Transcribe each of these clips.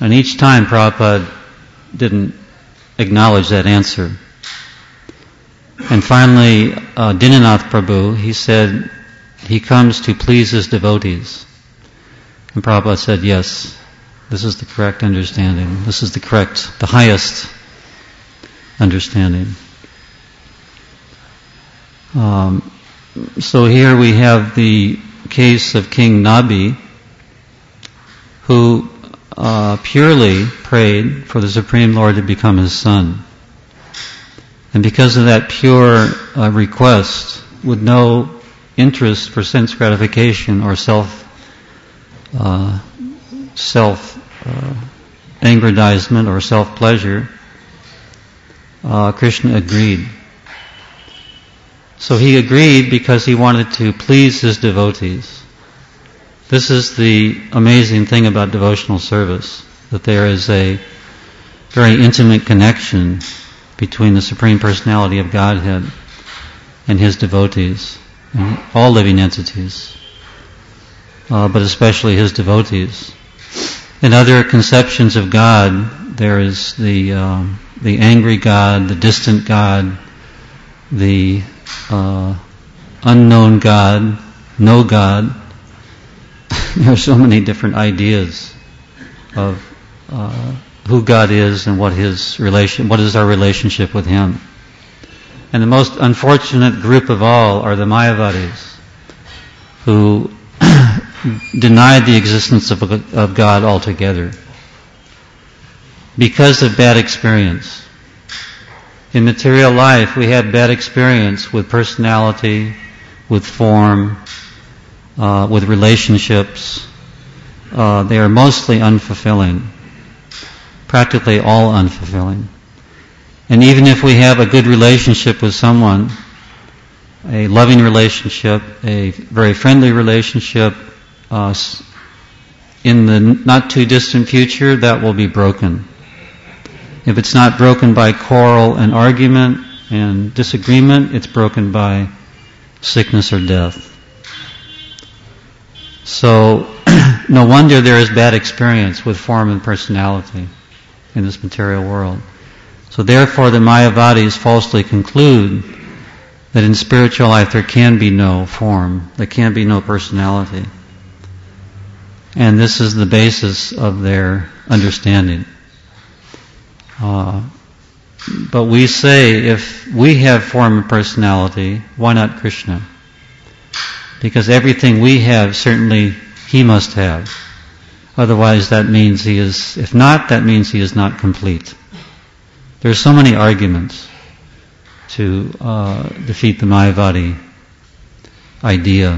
And each time Prabhupada didn't acknowledge that answer. And finally, Dinanath Prabhu, he said, he comes to please his devotees. And Prabhupada said, yes, this is the correct understanding. This is the highest understanding. So here we have the case of King Nabi, who purely prayed for the Supreme Lord to become his son. And because of that pure request, with no interest for sense gratification or self-aggrandizement or self-pleasure, Krishna agreed. So he agreed because he wanted to please his devotees. This is the amazing thing about devotional service, that there is a very intimate connection between the Supreme Personality of Godhead and his devotees, and all living entities, but especially his devotees. In other conceptions of God, there is the angry God, the distant God, the unknown God, no God. There are so many different ideas of who God is and what is our relationship with Him. And the most unfortunate group of all are the Mayavadis, who denied the existence of God altogether because of bad experience. In material life, we have bad experience with personality, with form, with relationships. They are mostly unfulfilling, practically all unfulfilling. And even if we have a good relationship with someone, a loving relationship, a very friendly relationship, in the not too distant future, that will be broken. If it's not broken by quarrel and argument and disagreement, it's broken by sickness or death. So, no wonder there is bad experience with form and personality in this material world. So therefore the Mayavadis falsely conclude that in spiritual life there can be no form, there can be no personality. And this is the basis of their understanding. But we say, if we have form and personality, why not Krishna? Because everything we have, certainly He must have. Otherwise that means He is, if not, that means He is not complete. There are so many arguments to defeat the Mayavadi idea.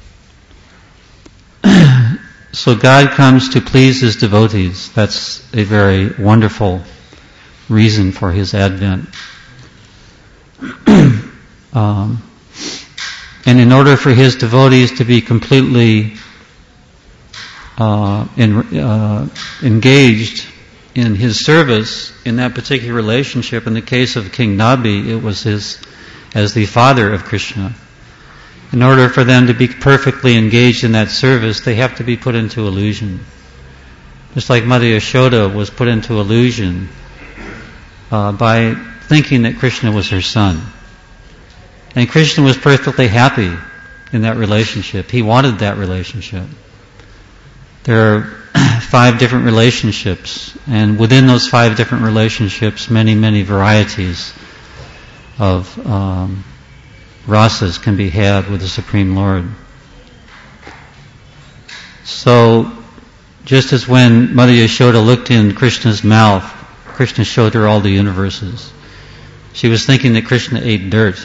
So God comes to please His devotees. That's a very wonderful reason for His advent. And in order for His devotees to be completely engaged in His service in that particular relationship, in the case of King Nabi, it was as the father of Krishna. In order for them to be perfectly engaged in that service, they have to be put into illusion. Just like Mother Yashoda was put into illusion by thinking that Krishna was her son. And Krishna was perfectly happy in that relationship. He wanted that relationship. There are 5 different relationships, and within those 5 different relationships, many, many varieties of rasas can be had with the Supreme Lord. So, just as when Mother Yashoda looked in Krishna's mouth, Krishna showed her all the universes. She was thinking that Krishna ate dirt.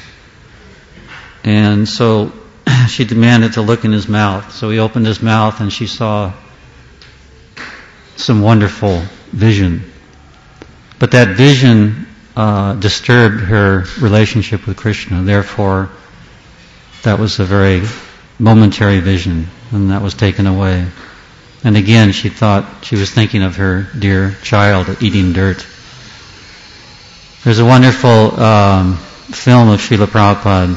And so she demanded to look in his mouth. So he opened his mouth and she saw some wonderful vision. But that vision disturbed her relationship with Krishna. Therefore, that was a very momentary vision, and that was taken away. And again, she thought she was thinking of her dear child eating dirt. There's a wonderful film of Srila Prabhupada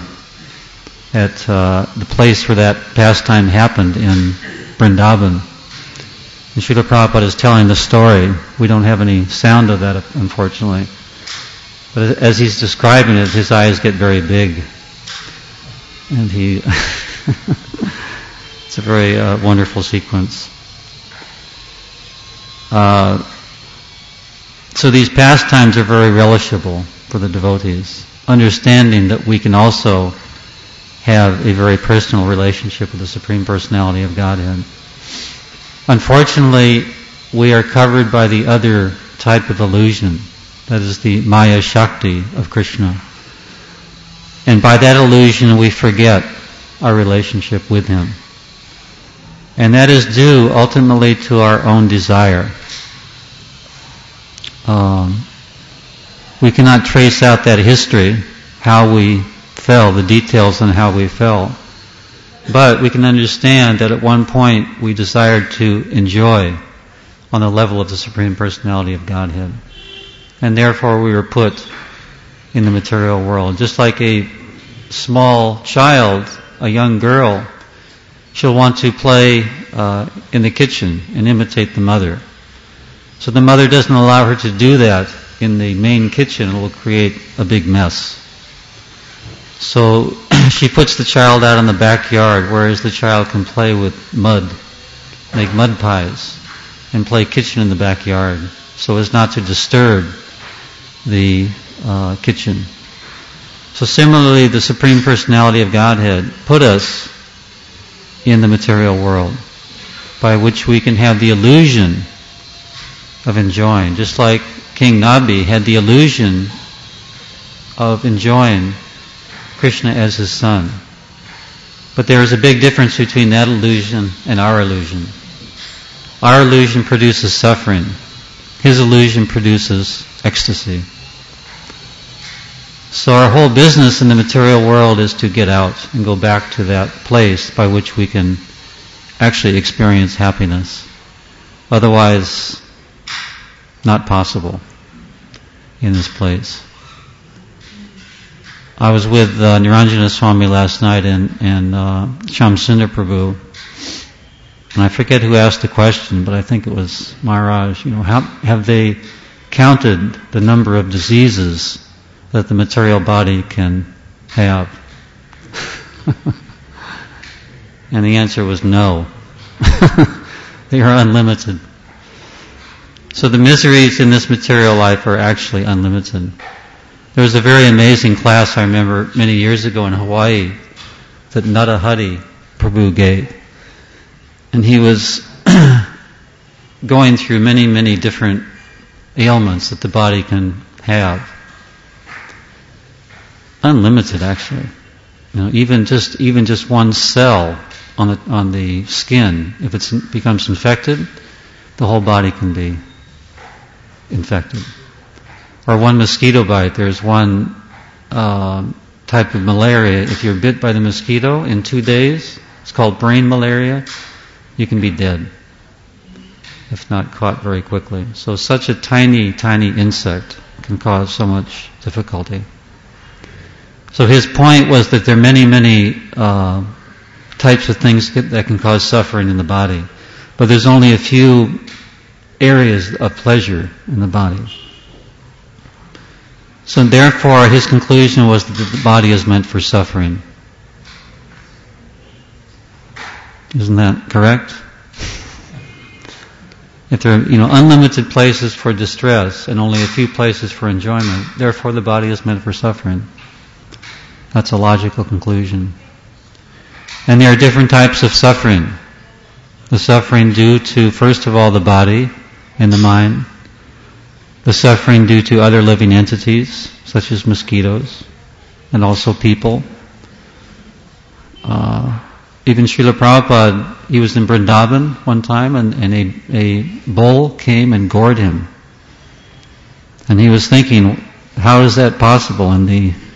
at the place where that pastime happened in Vrindavan. And Srila Prabhupada is telling the story. We don't have any sound of that, unfortunately. But as he's describing it, his eyes get very big. And he... it's a very wonderful sequence. So these pastimes are very relishable for the devotees, understanding that we can also have a very personal relationship with the Supreme Personality of Godhead. Unfortunately, we are covered by the other type of illusion, that is the Maya Shakti of Krishna. And by that illusion we forget our relationship with Him. And that is due ultimately to our own desire. We cannot trace out that history, how we fell, the details on how we fell. But we can understand that at one point we desired to enjoy on the level of the Supreme Personality of Godhead. And therefore we were put in the material world. Just like a small child, a young girl, she'll want to play in the kitchen and imitate the mother. So the mother doesn't allow her to do that in the main kitchen. It will create a big mess. So she puts the child out in the backyard, whereas the child can play with mud, make mud pies, and play kitchen in the backyard, so as not to disturb the kitchen. So similarly, the Supreme Personality of Godhead put us in the material world, by which we can have the illusion of enjoying, just like King Nabi had the illusion of enjoying Krishna as his son. But there is a big difference between that illusion and our illusion. Our illusion produces suffering. His illusion produces ecstasy. So our whole business in the material world is to get out and go back to that place by which we can actually experience happiness. Otherwise, not possible in this place. I was with Niranjana Swami last night and Shamsundar Prabhu, and I forget who asked the question, but I think it was Maharaj. Have they counted the number of diseases that the material body can have? And the answer was no. They are unlimited. So the miseries in this material life are actually unlimited. There was a very amazing class I remember many years ago in Hawaii that Nadahadi Prabhu gave. And he was going through many, many different ailments that the body can have. Unlimited, actually. Even just one cell on the skin, if it becomes infected, the whole body can be infected. Or one mosquito bite. There's one type of malaria. If you're bit by the mosquito in 2 days, it's called brain malaria, you can be dead if not caught very quickly. So such a tiny, tiny insect can cause so much difficulty. So his point was that there are many, many types of things that can cause suffering in the body. But there's only a few areas of pleasure in the body. So therefore, his conclusion was that the body is meant for suffering. Isn't that correct? If there are, unlimited places for distress and only a few places for enjoyment, therefore the body is meant for suffering. That's a logical conclusion. And there are different types of suffering. The suffering due to, first of all, the body and the mind. The suffering due to other living entities, such as mosquitoes, and also people. Even Srila Prabhupada, he was in Vrindavan one time, and a bull came and gored him. And he was thinking, how is that possible in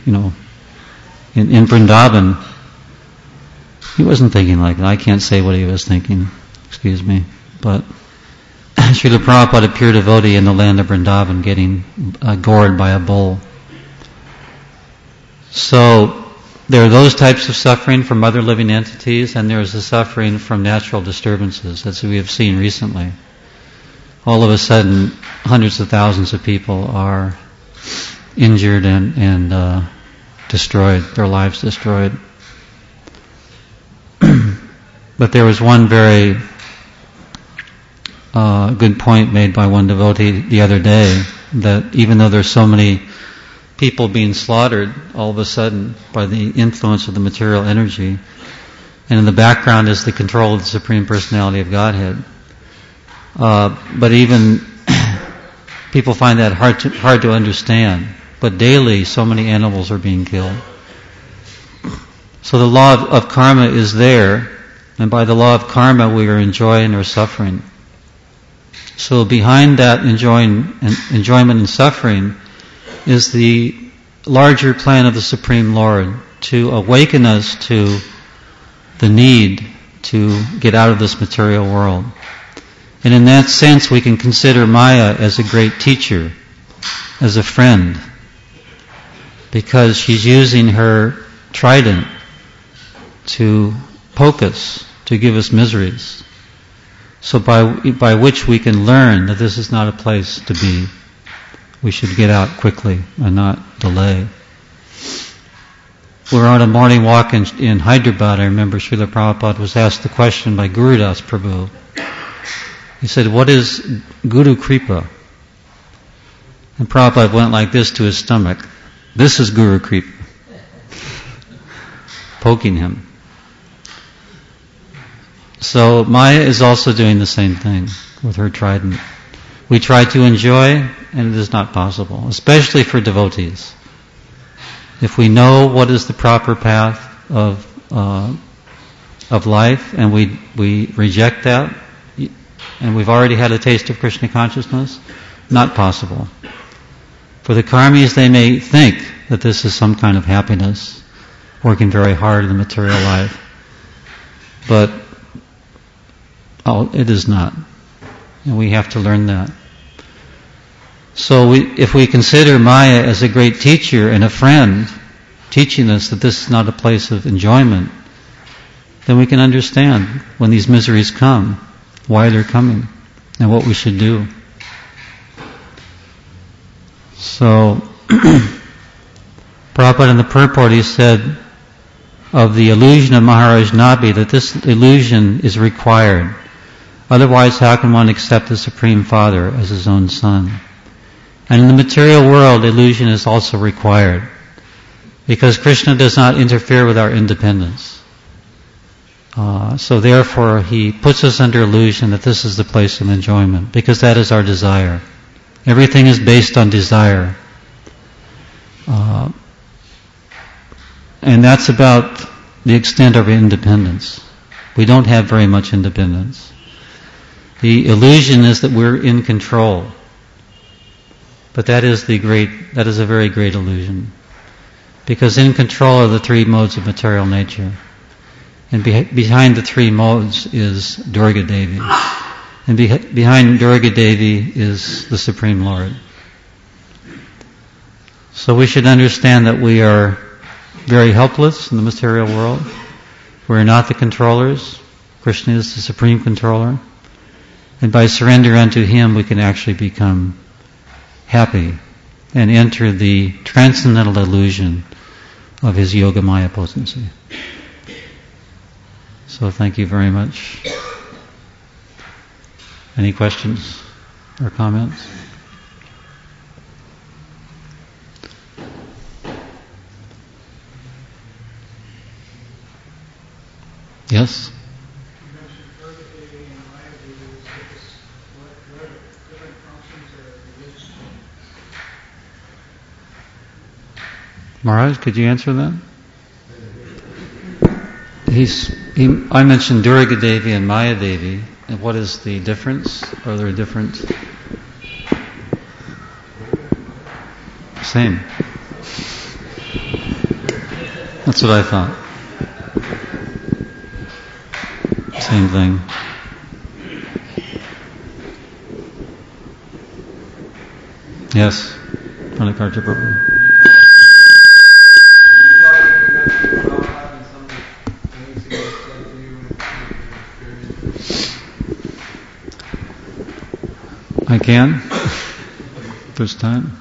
Vrindavan? He wasn't thinking like that. I can't say what he was thinking, excuse me. But Srila Prabhupada, a pure devotee in the land of Vrindavan, getting gored by a bull. So there are those types of suffering from other living entities, and there is the suffering from natural disturbances, as we have seen recently. all of a sudden hundreds of thousands of people are injured and destroyed, their lives destroyed. But there was one very good point made by one devotee the other day, that even though there's so many people being slaughtered all of a sudden by the influence of the material energy, and in the background is the control of the Supreme Personality of Godhead, but even people find that hard to understand. But daily, so many animals are being killed. So the law of karma is there, and by the law of karma we are enjoying or suffering. So behind that enjoyment and suffering is the larger plan of the Supreme Lord to awaken us to the need to get out of this material world. And in that sense we can consider Maya as a great teacher, as a friend, because she's using her trident to poke us, to give us miseries. So by which we can learn that this is not a place to be. We should get out quickly and not delay. We were on a morning walk in Hyderabad. I remember Srila Prabhupada was asked the question by Gurudas Prabhu. He said, "What is Guru Kripa?" And Prabhupada went like this to his stomach. "This is Guru Kripa." Poking him. So Maya is also doing the same thing with her trident. We try to enjoy, and it is not possible, especially for devotees. If we know what is the proper path of life, and we reject that, and we've already had a taste of Krishna consciousness, not possible. For the karmis, they may think that this is some kind of happiness, working very hard in the material life, but it is not. And we have to learn that. So if we consider Maya as a great teacher and a friend, teaching us that this is not a place of enjoyment, then we can understand when these miseries come, why they're coming, and what we should do. So, Prabhupada in the purport, he said of the illusion of Maharaj Nabi that this illusion is required. Otherwise, how can one accept the Supreme Father as his own son? And in the material world, illusion is also required, because Krishna does not interfere with our independence. So therefore, he puts us under illusion that this is the place of enjoyment, because that is our desire. Everything is based on desire. And that's about the extent of our independence. We don't have very much independence. The illusion is that we're in control. But that is a very great illusion. Because in control are the three modes of material nature. And behind the three modes is Durga Devi. And behind Durga Devi is the Supreme Lord. So we should understand that we are very helpless in the material world. We're not the controllers. Krishna is the supreme controller. And by surrender unto Him, we can actually become happy and enter the transcendental illusion of His Yogamaya potency. So thank you very much. Any questions or comments? Yes? Maharaj, could you answer that? I mentioned Durga Devi and Maya Devi. And what is the difference? Are there different? Same. That's what I thought. Same thing. Yes. Pranakarta Prabhu. I can? First time?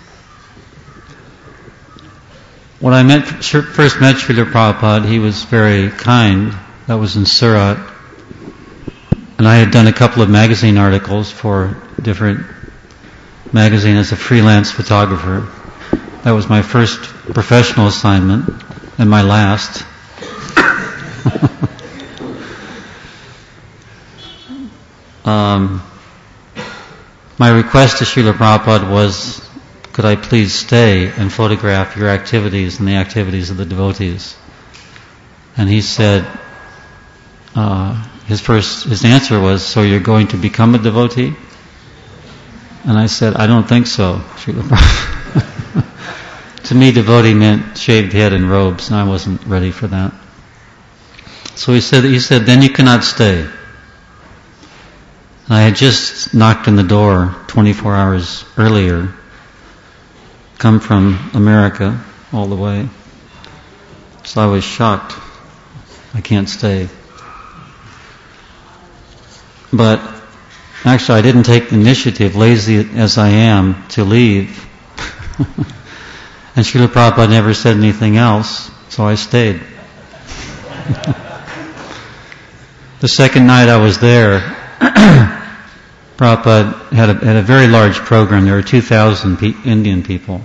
When I first met Srila Prabhupada, he was very kind. That was in Surat. And I had done a couple of magazine articles for different magazines as a freelance photographer. That was my first professional assignment, and my last. My request to Srila Prabhupada was, could I please stay and photograph your activities and the activities of the devotees? And he said, his answer was, so you're going to become a devotee? And I said, I don't think so, Srila Prabhupada. To me, devotee meant shaved head and robes, and I wasn't ready for that. So he said, then you cannot stay. And I had just knocked on the door 24 hours earlier, come from America all the way. So I was shocked. I can't stay. But actually I didn't take the initiative, lazy as I am, to leave. And Srila Prabhupada never said anything else, so I stayed. The second night I was there, Prabhupada had a very large program. There were 2,000 Indian people.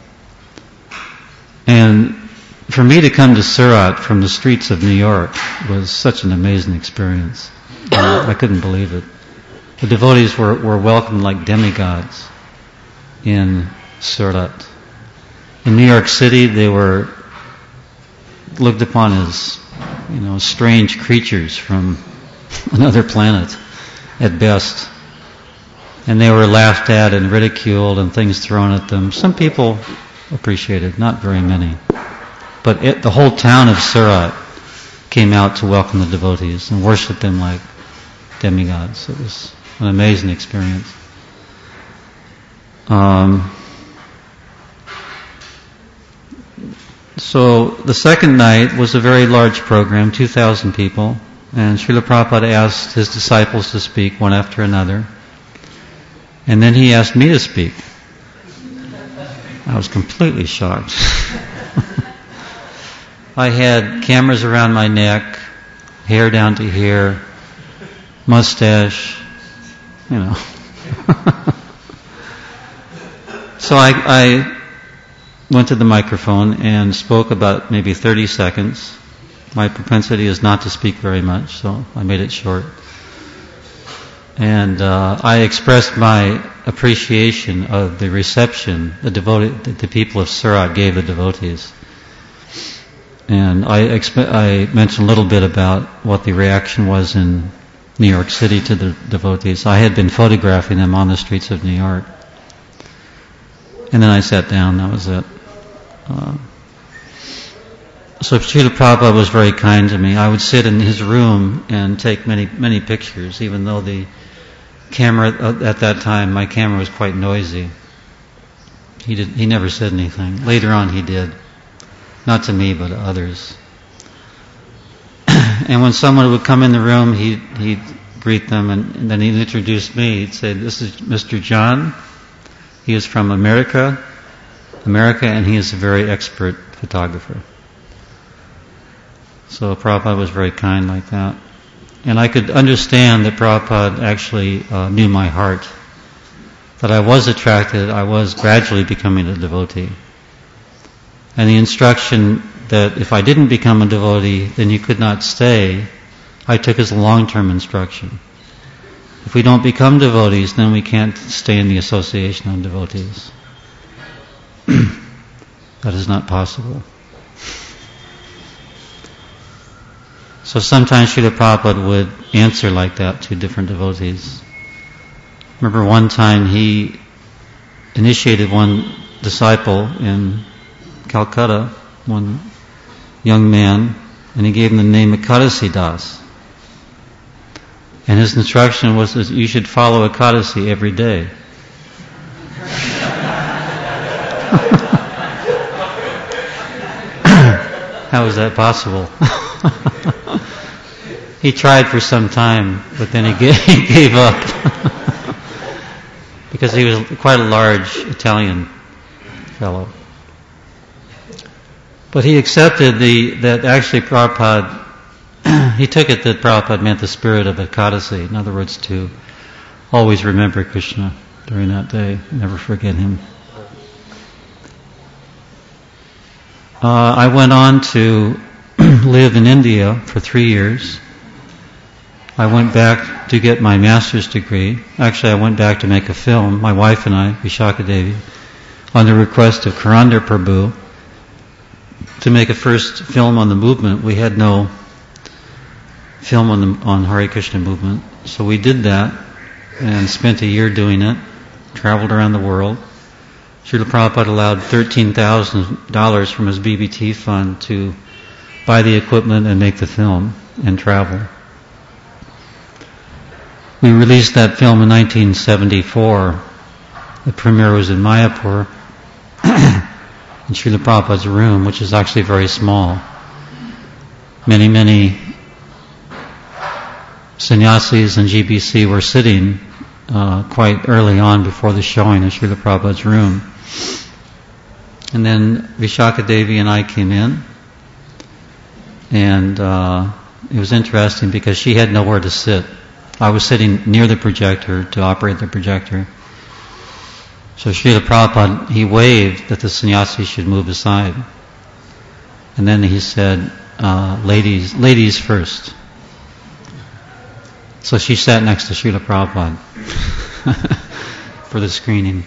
And for me to come to Surat from the streets of New York was such an amazing experience. I couldn't believe it. The devotees were welcomed like demigods in Surat. In New York City, they were looked upon as, strange creatures from another planet, at best. And they were laughed at and ridiculed and things thrown at them. Some people appreciated, not very many. But the whole town of Surat came out to welcome the devotees and worship them like demigods. It was an amazing experience. So the second night was a very large program, 2,000 people, and Srila Prabhupada asked his disciples to speak one after another. And then he asked me to speak. I was completely shocked. I had cameras around my neck, hair down to here, mustache, So I went to the microphone and spoke about maybe 30 seconds. My propensity is not to speak very much, so I made it short. And I expressed my appreciation of the reception the people of Surat gave the devotees. And I mentioned a little bit about what the reaction was in New York City to the devotees. I had been photographing them on the streets of New York. And then I sat down, that was it. So Srila Prabhupada was very kind to me. I would sit in his room and take many, many pictures, even though the camera at that time, my camera was quite noisy. He never said anything. Later on he did. Not to me, but to others. And when someone would come in the room, he'd greet them, and then he'd introduce me. He'd say, "This is Mr. John. He is from America, and he is a very expert photographer." So Prabhupada was very kind like that. And I could understand that Prabhupada actually knew my heart, that I was attracted, I was gradually becoming a devotee. And the instruction that if I didn't become a devotee, then you could not stay, I took as a long-term instruction. If we don't become devotees, then we can't stay in the association of devotees. That is not possible. So sometimes Srila Prabhupada would answer like that to different devotees. Remember one time he initiated one disciple in Calcutta, one young man, and he gave him the name Ekadasi Das. And his instruction was that you should follow Ekadasi every day. How is that possible? He tried for some time, but then he gave up. because he was quite a large Italian fellow. But he accepted that actually Prabhupada, he took it that Prabhupada meant the spirit of Ekadasi. In other words, to always remember Krishna during that day, never forget him. I went on to live in India for 3 years. I went back to get my master's degree. Actually, I went back to make a film, my wife and I, Vishaka Devi, on the request of Karandar Prabhu, to make a first film on the movement. We had no film on Hare Krishna movement. So we did that and spent a year doing it, traveled around the world. Srila Prabhupada allowed $13,000 from his BBT fund to buy the equipment and make the film and travel. We released that film in 1974. The premiere was in Mayapur, in Srila Prabhupada's room, which is actually very small. Many sannyasis and GBC were sitting quite early on before the showing of Srila Prabhupada's room. And then Vishaka Devi and I came in, and it was interesting because she had nowhere to sit. I was sitting near the projector to operate the projector. So Srila Prabhupada, he waved that the sannyasi should move aside. And then he said, ladies first. So she sat next to Srila Prabhupada for the screening.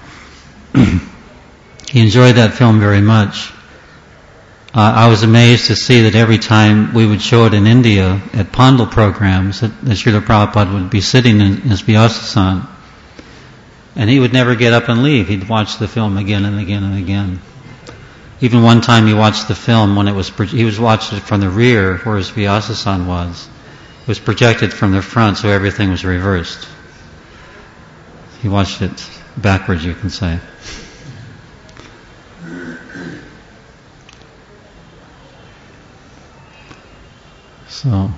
He enjoyed that film very much. I was amazed to see that every time we would show it in India at Pandal programs, that Srila Prabhupada would be sitting in his Vyasasan, and he would never get up and leave. He'd watch the film again and again and again. Even one time he watched the film when he was watching it from the rear where his Vyasasan was. It was projected from the front, so everything was reversed. He watched it backwards, you can say. So,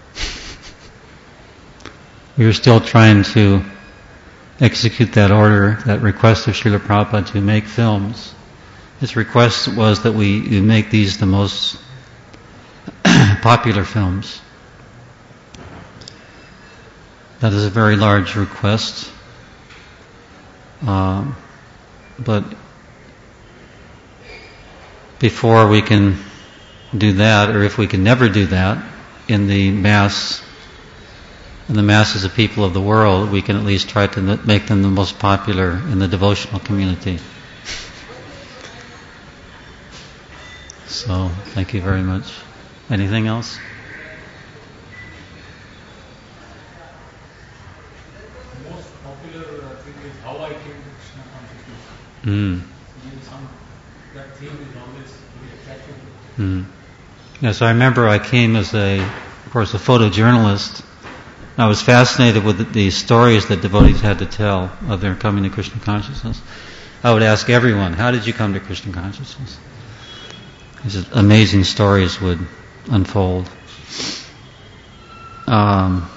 we were still trying to execute that order, that request of Srila Prabhupada to make films. His request was that we make these the most popular films. That is a very large request. But before we can do that, or if we can never do that, in the masses of people of the world, we can at least try to make them the most popular in the devotional community. So, thank you very much. Anything else? The most popular thing is how I came to Krishna consciousness. That theme is always very attractive. Yes, I remember I came as a photojournalist. I was fascinated with the stories that devotees had to tell of their coming to Krishna consciousness. I would ask everyone, how did you come to Krishna consciousness? These amazing stories would unfold. I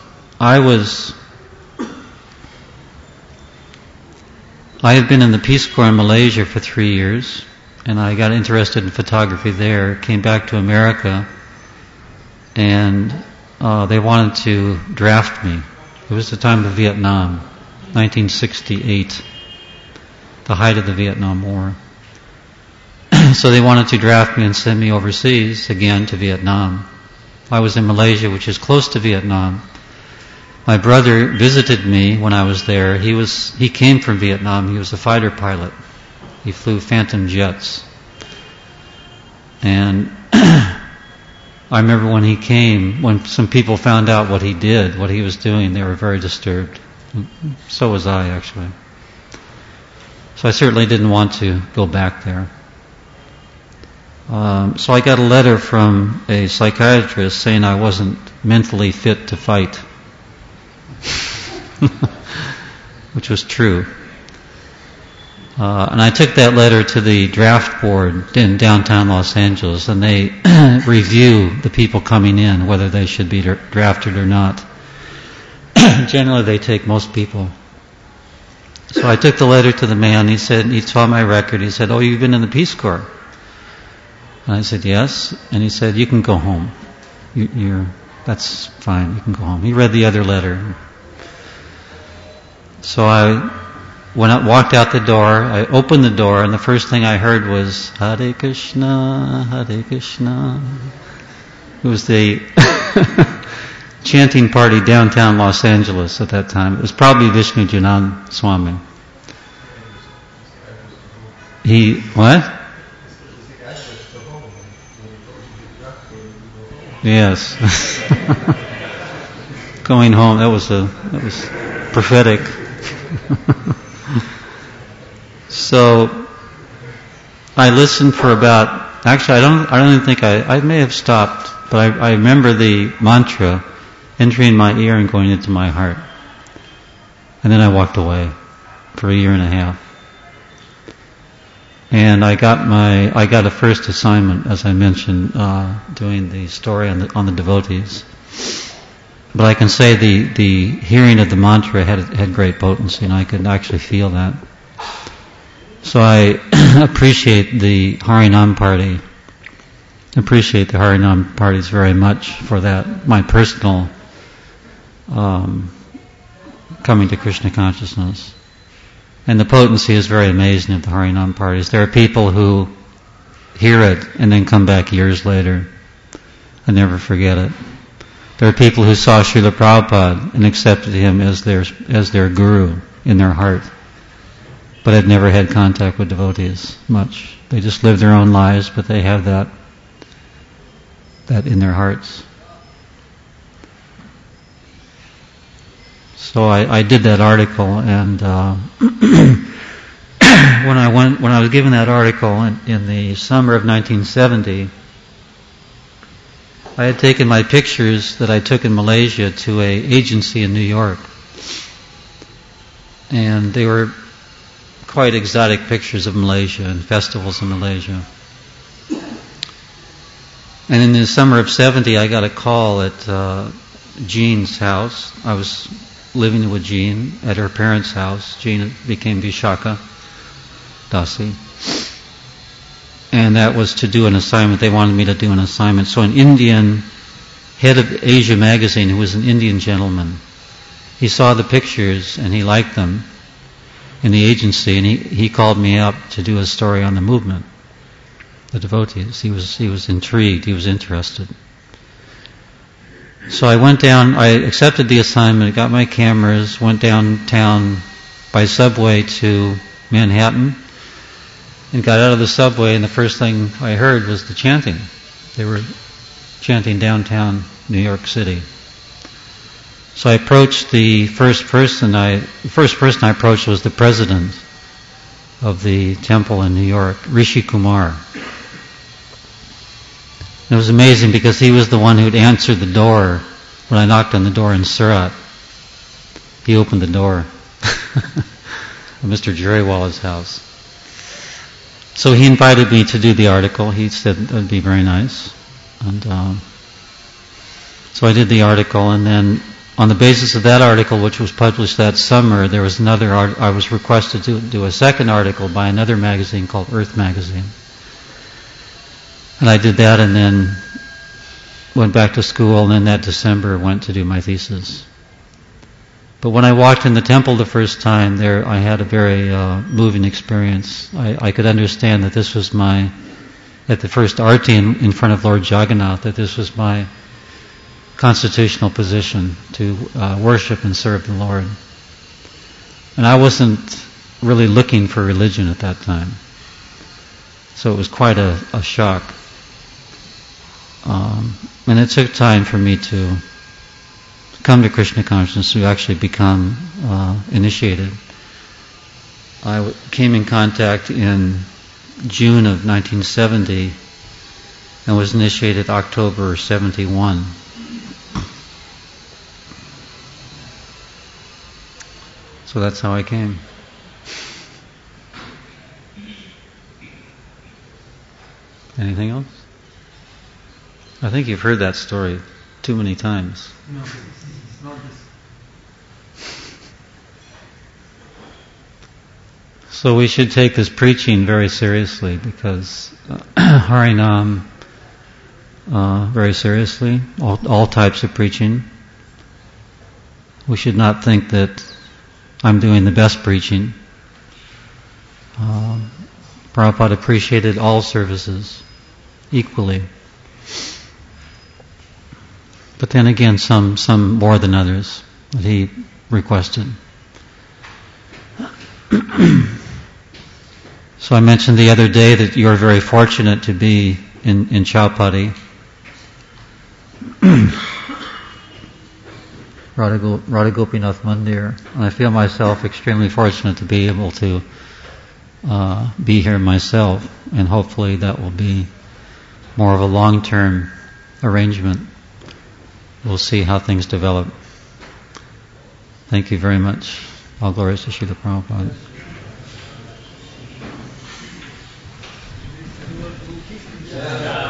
had been in the Peace Corps in Malaysia for 3 years, and I got interested in photography there, came back to America, and they wanted to draft me. It was the time of Vietnam, 1968, the height of the Vietnam War. So they wanted to draft me and send me overseas again to Vietnam. I was in Malaysia, which is close to Vietnam. My brother visited me when I was there. He came from Vietnam. He was a fighter pilot. He flew Phantom jets. And I remember when he came, when some people found out what he did, what he was doing, they were very disturbed. So was I, actually. So I certainly didn't want to go back there. So I got a letter from a psychiatrist saying I wasn't mentally fit to fight, which was true. And I took that letter to the draft board in downtown Los Angeles, and they review the people coming in, whether they should be drafted or not. Generally, they take most people. So I took the letter to the man. He saw my record. He said, "Oh, you've been in the Peace Corps." And I said, "Yes." And he said, "You can go home. That's fine. You can go home." He read the other letter. So when I walked out the door, I opened the door, and the first thing I heard was Hare Krishna, Hare Krishna. It was the chanting party downtown Los Angeles at that time. It was probably Vishnu Janand Swami. What? Yes. Going home, that was prophetic. So I listened for about, actually I don't even think I may have stopped, but I remember the mantra entering my ear and going into my heart. And then I walked away for a year and a half. And I got a first assignment, as I mentioned, doing the story on the devotees. But I can say the hearing of the mantra had great potency, and I could actually feel that. So I appreciate the Harinam party. Appreciate the Harinam parties very much for that. My personal coming to Krishna consciousness. And the potency is very amazing of the Harinam parties. There are people who hear it and then come back years later and never forget it. There are people who saw Srila Prabhupada and accepted him as their guru in their heart, but had never had contact with devotees much. They just live their own lives, but they have that in their hearts. So I did that article, and when I was given that article in the summer of 1970, I had taken my pictures that I took in Malaysia to an agency in New York, and they were quite exotic pictures of Malaysia and festivals in Malaysia. And in the summer of 70, I got a call at Jean's house. I was living with Jean at her parents' house. Jean became Vishaka Dasi. And that was to do an assignment. They wanted me to do an assignment. So an Indian head of Asia magazine, who was an Indian gentleman, he saw the pictures and he liked them in the agency, and he called me up to do a story on the movement, the devotees. He was intrigued. He was interested. So I went down, I accepted the assignment, got my cameras, went downtown by subway to Manhattan, and got out of the subway, and the first thing I heard was the chanting. They were chanting downtown New York City. So I approached the first person I approached was the president of the temple in New York, Rishi Kumar. And it was amazing because he was the one who'd answered the door when I knocked on the door in Surat. He opened the door of Mr. Jariwala's house. So he invited me to do the article. He said it would be very nice. And so I did the article, and then on the basis of that article, which was published that summer, there was another I was requested to do a second article by another magazine called Earth Magazine. And I did that, and then went back to school, and then that December went to do my thesis. But when I walked in the temple the first time there, I had a very moving experience. I could understand that this was at the first arti in front of Lord Jagannath, that this was my constitutional position to worship and serve the Lord. And I wasn't really looking for religion at that time. So it was quite a shock. And it took time for me to come to Krishna consciousness, to actually become initiated. I came in contact in June of 1970 and was initiated October 71. So that's how I came. Anything else? I think you've heard that story too many times. No, it's not this. So we should take this preaching very seriously, because Harinam, very seriously, all types of preaching. We should not think that I'm doing the best preaching. Prabhupada appreciated all services equally. But then again, some more than others that he requested. So I mentioned the other day that you're very fortunate to be in Chowpatty. Radha Gopinath Mandir. And I feel myself extremely fortunate to be able to be here myself, and hopefully that will be more of a long-term arrangement. We'll see how things develop. Thank you very much. All glories to Srila Prabhupada.